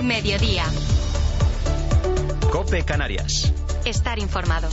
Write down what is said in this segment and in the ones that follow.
Mediodía. COPE Canarias. Estar informado.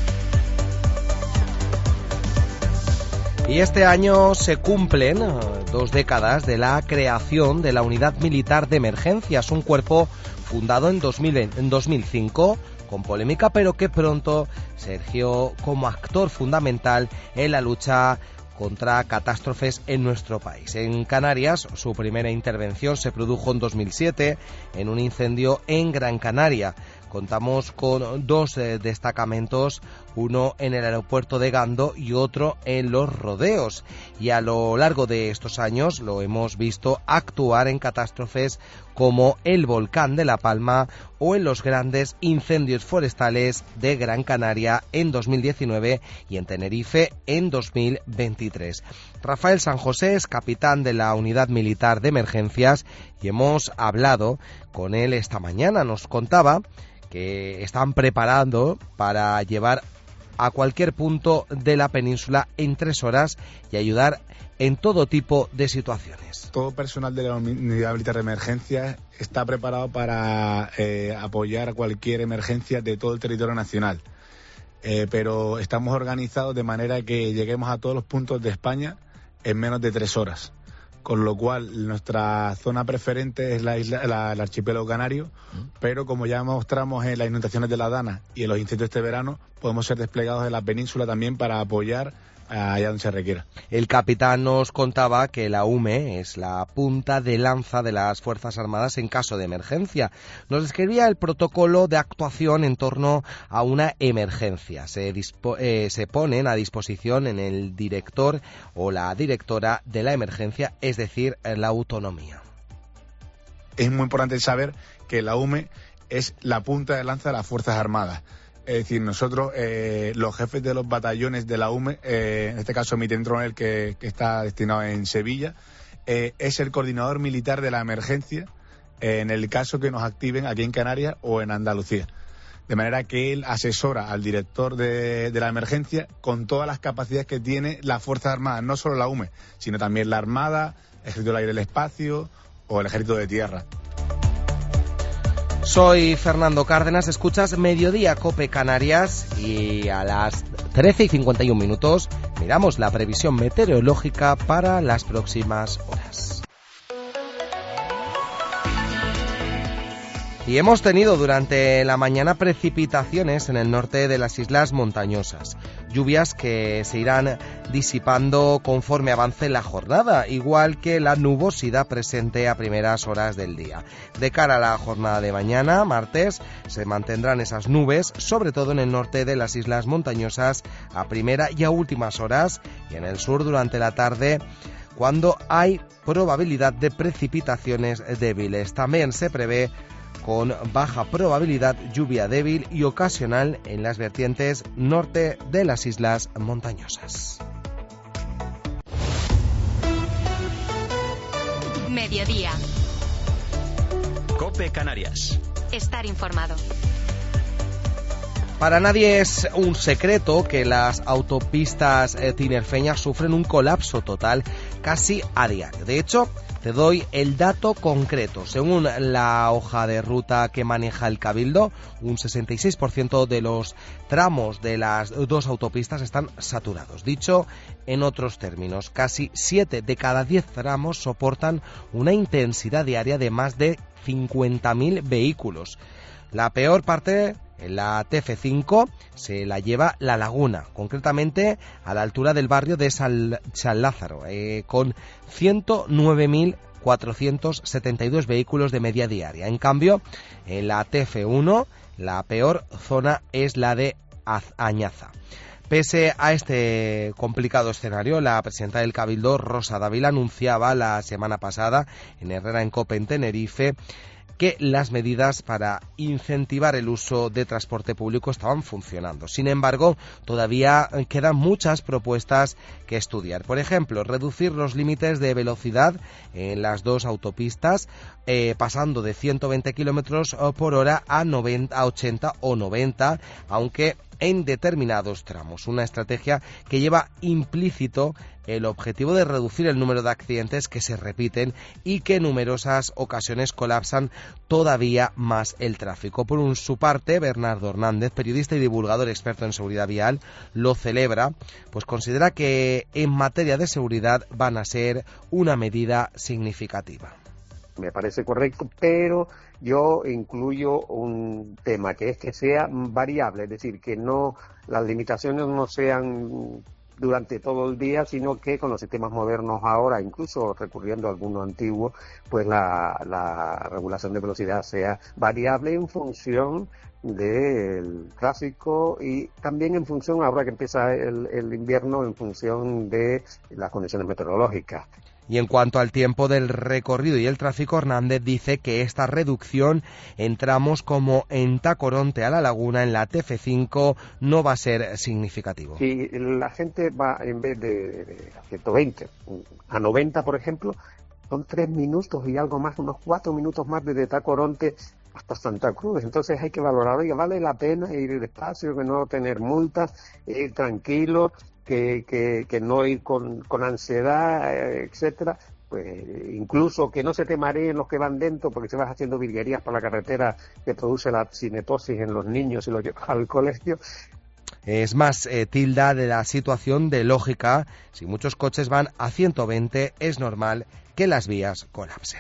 Y este año se cumplen 2 décadas de la creación de la Unidad Militar de Emergencias, un cuerpo fundado en 2005, con polémica, pero que pronto se erigió como actor fundamental en la lucha contra catástrofes en nuestro país. En Canarias, su primera intervención se produjo en 2007 en un incendio en Gran Canaria. Contamos con 2 destacamentos, uno en el aeropuerto de Gando y otro en Los Rodeos. Y a lo largo de estos años lo hemos visto actuar en catástrofes como el volcán de La Palma o en los grandes incendios forestales de Gran Canaria en 2019 y en Tenerife en 2023. Rafael San José es capitán de la Unidad Militar de Emergencias y hemos hablado con él esta mañana. Nos contaba que están preparando para llevar a cualquier punto de la península en 3 horas y ayudar en todo tipo de situaciones. Todo personal de la Unidad Militar de Emergencias está preparado para apoyar a cualquier emergencia de todo el territorio nacional. Pero estamos organizados de manera que lleguemos a todos los puntos de España en menos de 3 horas. Con lo cual, nuestra zona preferente es el archipiélago canario, pero como ya mostramos en las inundaciones de la Dana y en los incendios este verano, podemos ser desplegados en la península también para apoyar allá donde se requiera. El capitán nos contaba que la UME es la punta de lanza de las Fuerzas Armadas en caso de emergencia. Nos describía el protocolo de actuación en torno a una emergencia. Se ponen a disposición en el director o la directora de la emergencia, es decir, la autonomía. Es muy importante saber que la UME es la punta de lanza de las Fuerzas Armadas. Es decir, nosotros, los jefes de los batallones de la UME, en este caso mi teniente coronel que está destinado en Sevilla, es el coordinador militar de la emergencia en el caso que nos activen aquí en Canarias o en Andalucía. De manera que él asesora al director de la emergencia con todas las capacidades que tiene las Fuerzas Armadas, no solo la UME, sino también la Armada, el Ejército del Aire y del Espacio o el Ejército de Tierra. Soy Fernando Cárdenas, escuchas Mediodía COPE Canarias y a las 13:51 miramos la previsión meteorológica para las próximas horas. Y hemos tenido durante la mañana precipitaciones en el norte de las islas montañosas, lluvias que se irán disipando conforme avance la jornada, igual que la nubosidad presente a primeras horas del día. De cara a la jornada de mañana, martes, se mantendrán esas nubes, sobre todo en el norte de las islas montañosas, a primera y a últimas horas, y en el sur durante la tarde, cuando hay probabilidad de precipitaciones débiles. También se prevé con baja probabilidad lluvia débil y ocasional en las vertientes norte de las islas montañosas. Mediodía. COPE Canarias. Estar informado. Para nadie es un secreto que las autopistas tinerfeñas sufren un colapso total casi a diario. De hecho, te doy el dato concreto. Según la hoja de ruta que maneja el Cabildo, un 66% de los tramos de las 2 autopistas están saturados. Dicho en otros términos, casi 7 de cada 10 tramos soportan una intensidad diaria de más de 50.000 vehículos. La peor parte, la TF5, se la lleva La Laguna, concretamente a la altura del barrio de San Lázaro, con 109.472 vehículos de media diaria. En cambio, en la TF1, la peor zona es la de Añaza. Pese a este complicado escenario, la presidenta del Cabildo, Rosa Dávila, anunciaba la semana pasada en Herrera en Cope en Tenerife que las medidas para incentivar el uso de transporte público estaban funcionando. Sin embargo, todavía quedan muchas propuestas que estudiar. Por ejemplo, reducir los límites de velocidad en las 2 autopistas, pasando de 120 km/h a 80 o 90, aunque en determinados tramos. Una estrategia que lleva implícito el objetivo de reducir el número de accidentes que se repiten y que en numerosas ocasiones colapsan todavía más el tráfico. Por su parte, Bernardo Hernández, periodista y divulgador experto en seguridad vial, lo celebra, pues considera que en materia de seguridad van a ser una medida significativa. Me parece correcto, pero yo incluyo un tema que es que sea variable, es decir, que no las limitaciones no sean durante todo el día, sino que con los sistemas modernos ahora, incluso recurriendo a alguno antiguo, pues la regulación de velocidad sea variable en función del tráfico y también en función, ahora que empieza el invierno, en función de las condiciones meteorológicas. Y en cuanto al tiempo del recorrido y el tráfico, Hernández dice que esta reducción en tramos como en Tacoronte a La Laguna, en la TF5, no va a ser significativo. Si la gente va, en vez de a 120, a 90, por ejemplo, son 3 minutos y algo más, unos 4 minutos más desde Tacoronte hasta Santa Cruz. Entonces hay que valorar, oiga, vale la pena ir despacio, que no tener multas, ir tranquilo, que no ir con ansiedad, etcétera. Pues incluso que no se te mareen los que van dentro, porque se vas haciendo virguerías por la carretera que produce la cinetosis en los niños y los llevas al colegio. Es más, tilda de la situación de lógica. Si muchos coches van a 120, es normal que las vías colapsen.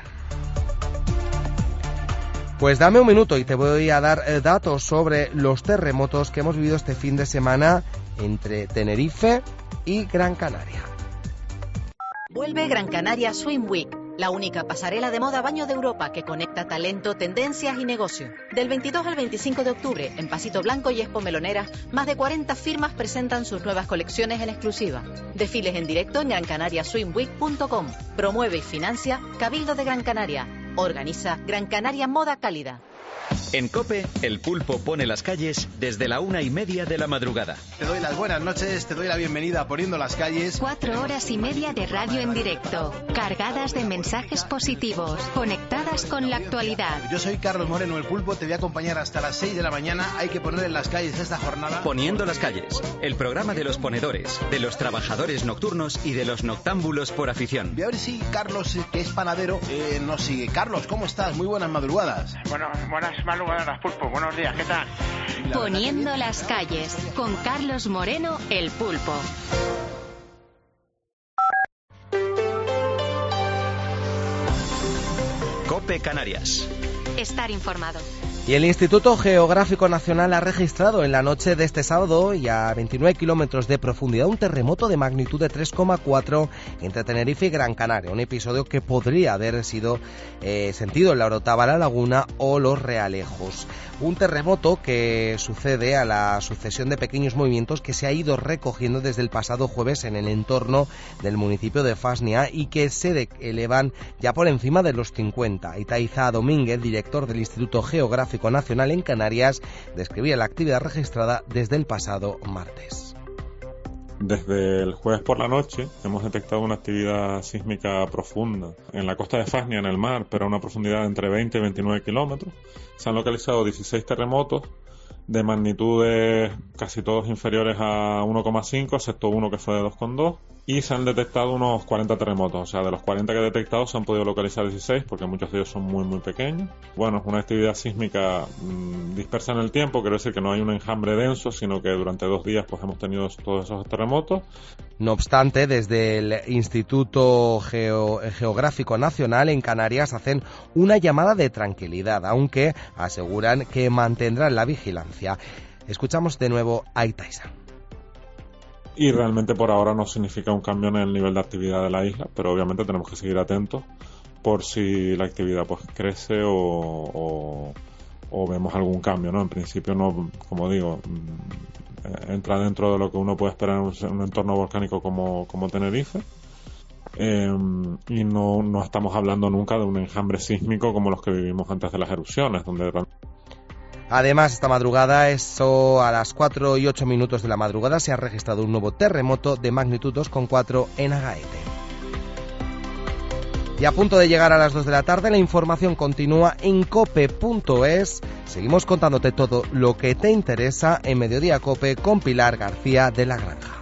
Pues dame un minuto y te voy a dar datos sobre los terremotos que hemos vivido este fin de semana entre Tenerife y Gran Canaria. Vuelve Gran Canaria Swim Week, la única pasarela de moda baño de Europa que conecta talento, tendencias y negocio. Del 22 al 25 de octubre, en Pasito Blanco y Expo Melonera, más de 40 firmas presentan sus nuevas colecciones en exclusiva. Desfiles en directo en grancanariaswimweek.com. Promueve y financia Cabildo de Gran Canaria. Organiza Gran Canaria Moda Cálida. En COPE, el pulpo pone las calles desde la 1:30 de la madrugada. Te doy las buenas noches, te doy la bienvenida a Poniendo las Calles. 4 horas y media de radio en directo, cargadas de mensajes positivos, conectadas con la actualidad. Yo soy Carlos Moreno, el pulpo, te voy a acompañar hasta las 6 de la mañana. Hay que poner en las calles esta jornada. Poniendo las calles, el programa de los ponedores, de los trabajadores nocturnos y de los noctámbulos por afición. Voy a ver si Carlos, que es panadero, nos sigue. Carlos, ¿cómo estás? Muy buenas madrugadas. Bueno, buenas madrugadas, pulpo. Buenos días, ¿qué tal? Poniendo las calles, con Carlos Moreno, el pulpo. COPE Canarias. Estar informado. Y el Instituto Geográfico Nacional ha registrado en la noche de este sábado y a 29 kilómetros de profundidad un terremoto de magnitud de 3,4 entre Tenerife y Gran Canaria, un episodio que podría haber sido sentido en la Orotava, La Laguna o Los Realejos. Un terremoto que sucede a la sucesión de pequeños movimientos que se ha ido recogiendo desde el pasado jueves en el entorno del municipio de Fasnia y que se elevan ya por encima de los 50. Itaiza Domínguez, director del Instituto Geográfico Nacional en Canarias, describía la actividad registrada desde el pasado martes. Desde el jueves por la noche hemos detectado una actividad sísmica profunda en la costa de Fasnia, en el mar, pero a una profundidad de entre 20 y 29 kilómetros. Se han localizado 16 terremotos de magnitudes casi todos inferiores a 1,5, excepto uno que fue de 2,2. Y se han detectado unos 40 terremotos, o sea, de los 40 que he detectado se han podido localizar 16 porque muchos de ellos son muy muy pequeños. Bueno, es una actividad sísmica dispersa en el tiempo, quiero decir que no hay un enjambre denso, sino que durante 2 días pues hemos tenido todos esos terremotos. No obstante, desde el Instituto Geográfico Nacional en Canarias hacen una llamada de tranquilidad, aunque aseguran que mantendrán la vigilancia. Escuchamos de nuevo a Itaiza. Y realmente por ahora no significa un cambio en el nivel de actividad de la isla, pero obviamente tenemos que seguir atentos por si la actividad pues crece o vemos algún cambio, ¿no? En principio no, como digo, entra dentro de lo que uno puede esperar en un entorno volcánico como Tenerife. Y no estamos hablando nunca de un enjambre sísmico como los que vivimos antes de las erupciones, donde además, esta madrugada, a las 4 y 8 minutos de la madrugada, se ha registrado un nuevo terremoto de magnitud 2,4 en Agaete. Y a punto de llegar a las 2 de la tarde, la información continúa en cope.es. Seguimos contándote todo lo que te interesa en Mediodía Cope con Pilar García de la Granja.